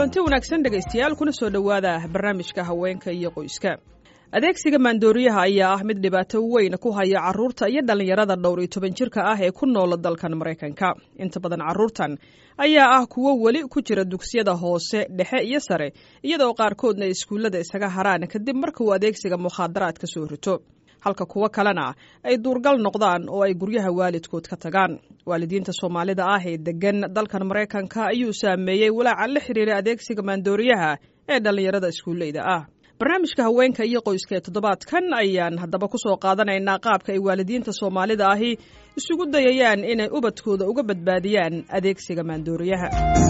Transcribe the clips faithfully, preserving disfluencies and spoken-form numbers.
kulanti wanaagsan dhegaystayaal kuna soo dhowaada barnaamijka haweenka iyo qoyska. adeegsiga maandooriyaha ayaa ah mid dhibaato weyn ku haya carruurta iyo dhallinyarada dhowr iyo toban jirka ah ee ku nool dalkan Maraykanka. Inta badan carruurtan ayaa ah kuwo weli ku jira dugsiyada hoose, dhexe iyo sare, iyadoo qaarkoodna iskuullada isaga haraan kadib markuu adeegsiga mukhaadaraadka soo rito, halka kuwa kalena ay duurgal noqdaan oo ay guryaha waalidkood ka tagaan. waalidiinta Soomaalida ah ee degan dalkan Maraykanka ayuu saameeyay walaaca la xiriira adeegsiga maandooriyaha ee dhallinyarada iskuulleyda ah. barnaamijka haweenka iyo qoyska ee toddobaadkan ayaan haddaba ku soo qaadanaynaa qaabka ay waalidiinta Soomaalida ahi isugu dayayaan inay ubadkooda uga badbaadiyaan adeegsiga maandooriyaha.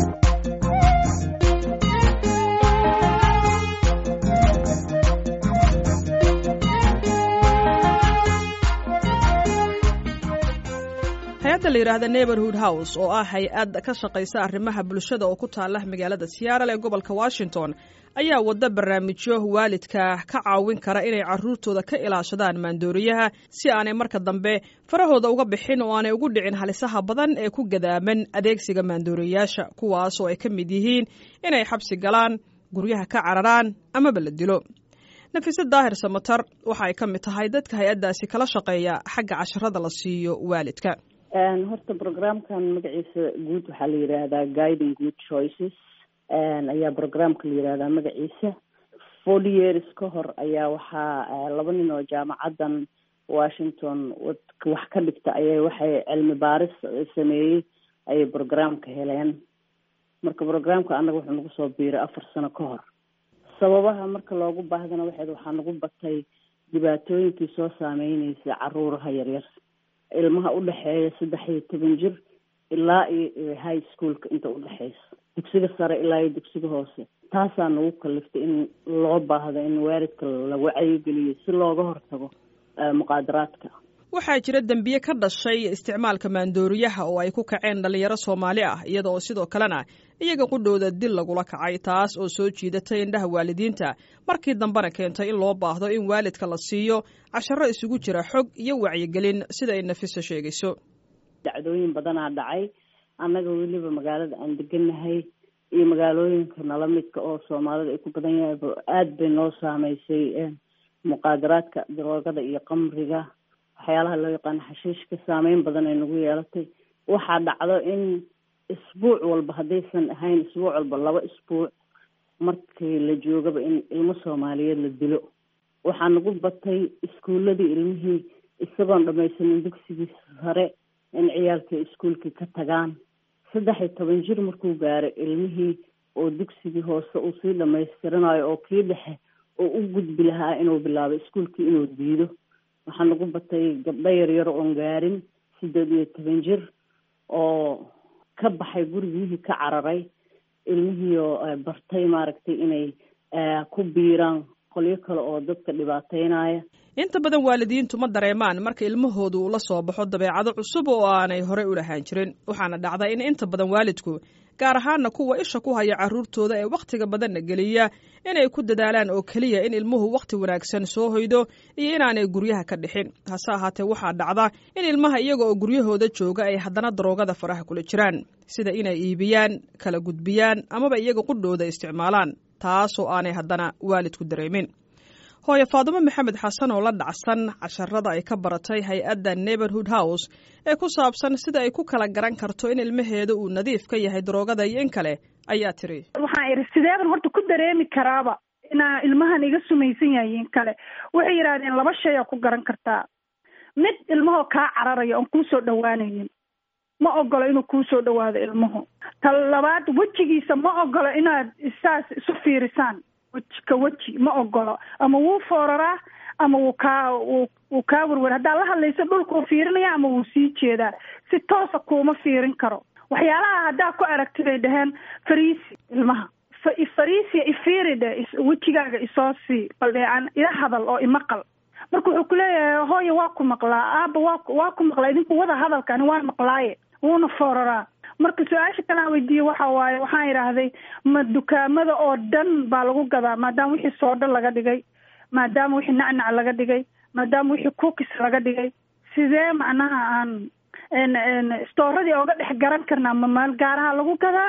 hay'adda la yiraahdo Neighborhood House oo ah hay'ad ka shaqeysa arrimaha bulshada oo ku taala magaalada Seattle ee gobolka Washington ayaa wada barnaamijyo waalidka ka caawin kara inay carruurtooda ka ilaashadaan maandooriyaha si aanay marka dambe farahooda uga bixin oo aanay ugu dhicin halisaha badan ee ku gadaaman adeegsiga maandooriyaasha, kuwaas oo ay ka mid yihiin inay xabsi galaan, guryaha ka cararaan ama la dilo. Nafisa Daahir Samatar waxa ay ka mid tahay dadka hay'addaasi kala shaqeeya xagga casharada la siiyo waalidka. horta programkan magaciisa guud waxaa la yiraahdaa Guiding Good Choices ayaa programka la yiraahdaa magaciisa. four years ka hor ayaa waxaa laba nin oo jaamacadan Washington wax ka dhigta ayay waxay cilmi baaris sameeyay ayay programka heleen. marka programka anaga wuxuu nagu soo biiray afar sano ka hor. sababaha marka loogu baahdana waxay waxaa nagu batay dhibaatooyinkii soo saameynaysa carruuraha yaryar, ilmaha u dhaxeeya saddex iyo toban jir ilaa iyo high schoolka inta u dhaxeysa, dugsiga sare ilaa iyo dugsiga hoose. taasaa nagu kaliftay in loo baahdo in waalidka la wacyigeliyo si looga hortago muqaadaraadka. waxaa jira dambiye ka dhashay isticmaalka maandooriyaha oo ay ku kaceen dhalinyaro Soomaali ah, iyada oo sidoo kalena iyaga qudhooda dil lagula kacay, taas oo soo jiidatay indhaha waalidiinta, markii dambena keentay in loo baahdo in waalidka la siiyo casharro isugu jira xog iyo wacyigelin sida ay Nafisa sheegayso. dacdooyin badanaa dhacay, annaga weliba magaalada aan deganahay iyo magaalooyinka nala midka oo Soomaalida ay ku badan yahay aad bay noo saameysay muqaadaraadka, daroogada iyo qamriga, waxyaalaha loo yaqaan xashiishka. saameyn badan ay nagu yeelatay. waxaa dhacdo in isbuuc walba haddaysan ahayn isbuuc walba laba isbuuc markii la joogaba in ilmo Soomaaliyeed la dilo. waxaa nagu batay iskuuladii ilmihii isagoon dhamaysanin dugsigii sare in ciyaalka iskuulkii ka tagaan. saddex iyo toban jir markuu gaaray ilmihii oo dugsigii hoose uu sii dhamaystiranayo oo kii dhexe oo u gudbi lahaa inuu bilaabo iskuulkii inuu diido. waxaa nagu batay gabdho yaryar oon gaarin sideed iyo toban jir oo ka baxay gurigihii ka cararay, ilmihii oo bartay maaragtay inay ku biiraan qolyo kale oo dadka dhibaateynaya. inta badan waalidiintu ma dareemaan marka ilmahoodu uu la soo baxo dabeecado cusub oo aanay horey u lahaan jirin, waxaana dhacda in inta badan waalidku, gaar ahaana kuwa isha ku haya carruurtooda ee wakhtiga badanna geliya, inay ku dadaalaan oo keliya in ilmuhu wakhti wanaagsan soo hoydo iyo inaanay guryaha ka dhixin. hase ahaatee waxaa dhacda in ilmaha iyaga oo guryahooda jooga ay haddana daroogada faraha kula jiraan, sida inay iibiyaan, kala gudbiyaan amaba iyaga qudhooda isticmaalaan, taasoo aanay haddana waalidku dareemin. hooyo Faadumo Maxamed Xasan oo la dhacsan casharada ay ka baratay hay'adda Neighborhood House ee ku saabsan sida ay ku kala garan karto in ilmaheeda uu nadiif ka yahay daroogada iyo in kale ayaa tiri. waxaan iri sideedan horta ku dareemi karaaba inaa ilmahan iga sumaysan yahay in kale. waxay yiraahdeen laba shay oo ku garan kartaa. mid ilmaho kaa cararaya oon kuu soo dhawaanaynin, ma ogolo inuu kuu soo dhawaado ilmuhu. ta labaad, wejigiisa ma ogolo inaad isaas isu fiirisaan, ka weji ma ogolo, ama wuu fooraraa ama wuu kaa wuu kaa werwer. haddaad la hadlayso dhulkuu fiirinaya ama wuu sii jeedaa, si toosa kuuma fiirin karo. waxyaalaha haddaa ku aragtid ay dhaheen fariisi ilmaha, fariisiya ifiiride wejigaaga isoo sii, bal dee aan ila hadal oo imaqal. marka wuxuu ku leeyahay hooyo waa ku maqlaa, aaba waa waa ku maqlaa, idinku wada hadalkani waan maqlaaye, wuuna fooraraa. marka su-aasha kale aan weydiiyey waxa waaye, waxaan idhaahday ma dukaamada oo dhan baa lagu gadaa, maadaama wixii soodho laga dhigay, maadaama wixii nacnac laga dhigay, maadaama wixii cookies laga dhigay, sidee macnaha aan stooradii oga dhex garan karnaa? ma maal gaaraha lagu gadaa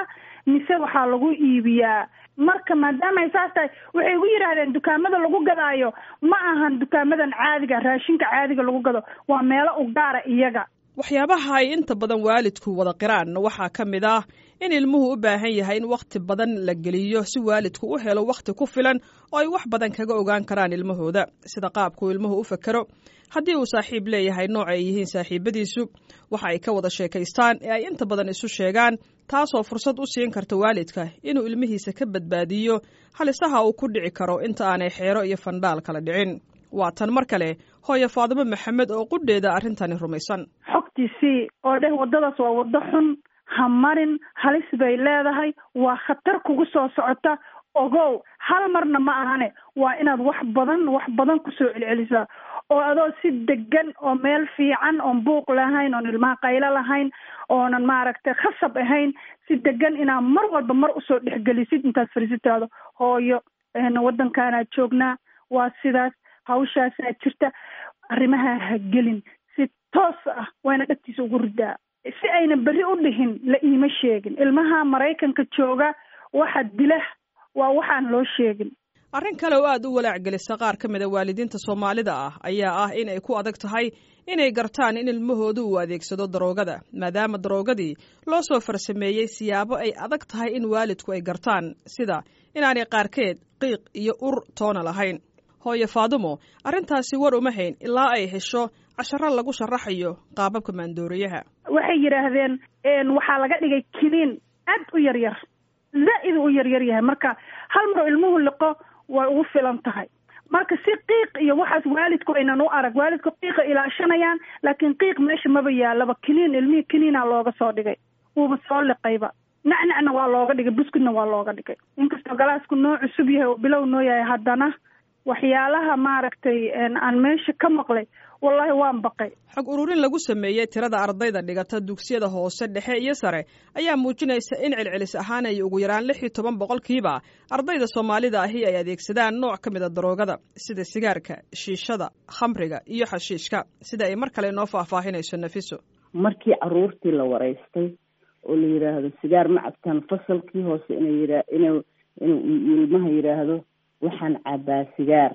mise waxaa lagu iibiyaa. marka maadaama ay saas tahay waxay ugu yidhaahdeen dukaamada lagu gadaayo ma ahan dukaamadan caadiga raashinka caadiga lagu gado, waa meelo u gaara iyaga. waxyaabaha ay inta badan waalidku wada qiraan waxaa ka mid ah in ilmuhu u baahan yahay in wakhti badan la geliyo si waalidku u helo wakhti ku filan oo ay wax badan kaga ogaan karaan ilmahooda, sida qaabkuu ilmuhu u fakero, haddii uu saaxiib leeyahay nooc ay yihiin saaxiibadiisu, waxa ay ka wada sheekaystaan ee ay inta badan isu sheegaan, taasoo fursad u siin karta waalidka inuu ilmihiisa ka badbaadiyo halisaha uu ku dhici karo inta aanay xeero iyo fandhaal kala dhicin. waa tan mar kale hooyo Faadimo Maxamed oo qudheeda arrintani rumaysan. xogtiisii oo dheh waddadaas waa waddo xun, ha marin, halis bay leedahay, waa khatar kugu soo socota, ogow hal marna ma ahane, waa inaad wax badan wax badan kusoo celcelisaa oo adoo si degan oo meel fiican oon buuq lahayn, oon ilmaha qaylo lahayn, oonan maaragtay khasab ahayn, si degan inaad mar walba mar usoo dhexgelisid intaad fariisitaado. hooyo waddankaanaad joognaa, waa sidaas, hawshaasaa jirta, arrimaha ha gelin, si toos ah wayna dhagtiisa ugu ridaa si ayna berri u dhihin la iima sheegin. ilmaha Maraykanka jooga waxa dila waa waxaan loo sheegin. arrin kale oo aad u walaac gelisa qaar ka mid a waalidiinta Soomaalida ah ayaa ah in ay ku adag tahay inay gartaan in ilmahoodu uu adeegsado daroogada, maadaama daroogadii loo soo farsameeyey siyaabo ay adag tahay in waalidku ay gartaan, sida inaanay qaarkeed qiiq iyo ur toona lahayn. hooyo Faadimo arrintaasi war uma hayn ilaa ay hesho casharo lagu sharaxayo qaababka maandooriyaha. waxay yidhaahdeen waxaa laga dhigay kiniin aad u yar yar, zaa'id u yar yar yahay, marka hal mar ilmuhu liqo way ugu filan tahay. marka si qiiq iyo waxaas waalidku aynan u arag, waalidku qiiqa ilaashanayaan, laakiin qiiq meesha maba yaalaba, kiniin ilmihii kiniina looga soo dhigay, wuuba soo liqayba. nacnacna waa looga dhigay, buskudna waa looga dhigay. inkastoo galaasku noo cusub yahay oo bilow noo yahay, haddana waxyaalaha maaragtay aan meesha ka maqlay wallahi waan baqay. xog ururin lagu sameeyey tirada ardayda dhigata dugsiyada hoose, dhexe iyo sare ayaa muujinaysa in celcelis ahaan ay ugu yaraan lix iyo toban boqolkiiba ardayda Soomaalida ahi ay adeegsadaan nooc ka mid a daroogada, sida sigaarka, shiishada, khamriga iyo xashiishka, sida ay mar kale noo faahfaahinayso Nafiso. markii caruurtii la wareystay oo la yiraahdo sigaar ma cabtaan fasalkii hoose inay yira inuu inuu ilmaha yiraahdo waxaan cabaa sigaar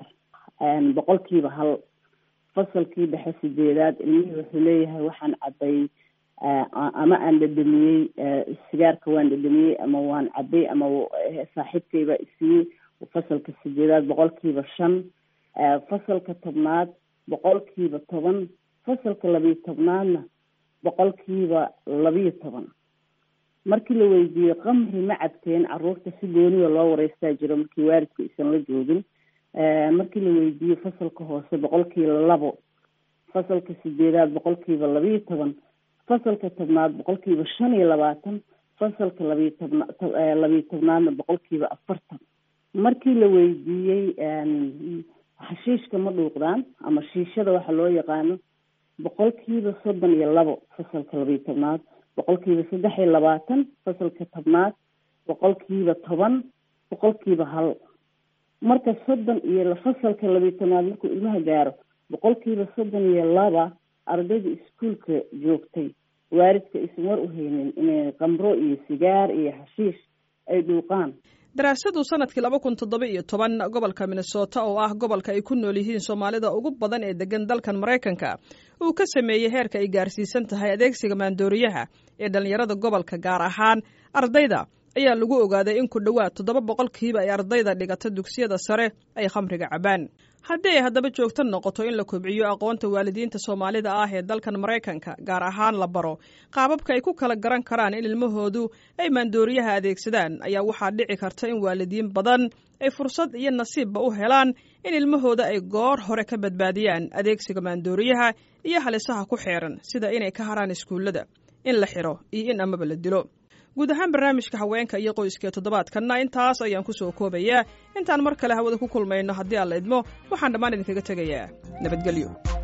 boqolkiiba hal. fasalkii dhexe sideedaad ilmihii wuxuu leeyahay waxaan cabay ama aan dhadhamiyey sigaarka waan dhadhamiyey ama waan cabay ama saaxiibkayba isiiyey. fasalka sideedaad boqolkiiba shan, fasalka tobnaad boqolkiiba toban, fasalka labiyo tobnaadna boqolkiiba labiyo toban. markii la weydiiyey qamri ma cabteen, caruurta si gooniya loo wareystaa jiro markii waalidku isan la joogin. markii la weydiiyey fasalka hoose boqolkiiba labo, fasalka sideedaad boqolkiiba labiyo toban, fasalka tobnaad boqolkiiba shan iyo labaatan, fasalka labiyo tobna labiyo tobnaadna boqolkiiba afartan. markii la weydiiyey xashiishka ma dhuuqdaan ama shiishada waxa loo yaqaano, boqolkiiba soddon iyo labo fasalka labiyo tobnaad, boqolkiiba saddex iyo labaatan fasalka tobnaad, boqolkiiba toban, boqolkiiba hal. marka soddon iyo fasalka labiyo tobnaad markuu ilmaha gaaro boqolkiiba soddon iyo laba ardayda iskuulka joogtay waalidka isan war u haynin inay qamro iyo sigaar iyo xashiish ay dhuuqaan. daraasadu sanadkii laba kun toddoba iyo toban gobolka Minnesota oo ah gobolka ay ku nool yihiin Soomaalida ugu badan ee degan dalkan Maraykanka uu ka sameeyey heerka ay gaarsiisan tahay adeegsiga maandooriyaha ee dhalinyarada gobolka, gaar ahaan ardayda, ayaa lagu ogaaday in ku dhowaad toddoba boqolkiiba ay ardayda dhigata dugsiyada sare ay khamriga cabaan. haddii ay haddaba joogto noqoto in la kobciyo aqoonta waalidiinta Soomaalida ah ee dalkan Maraykanka, gaar ahaan la baro qaababka ay ku kala garan karaan in ilmahoodu ay maandooriyaha adeegsadaan, ayaa waxaa dhici karta in waalidiin badan ay fursad iyo nasiibba u helaan in ilmahooda ay goor hore ka badbaadiyaan adeegsiga maandooriyaha iyo halisaha ku xeeran, sida inay ka haraan iskuullada, in la xiro iyo in amaba la dilo. guud ahaan barnaamijka haweenka iyo qoyska ee toddobaadkanna intaas ayaan ku soo koobayaa. intaan mar kale hawada ku kulmayno haddii aan la idmo, waxaan dhammaan idinkaga tegayaa nabadgelyo.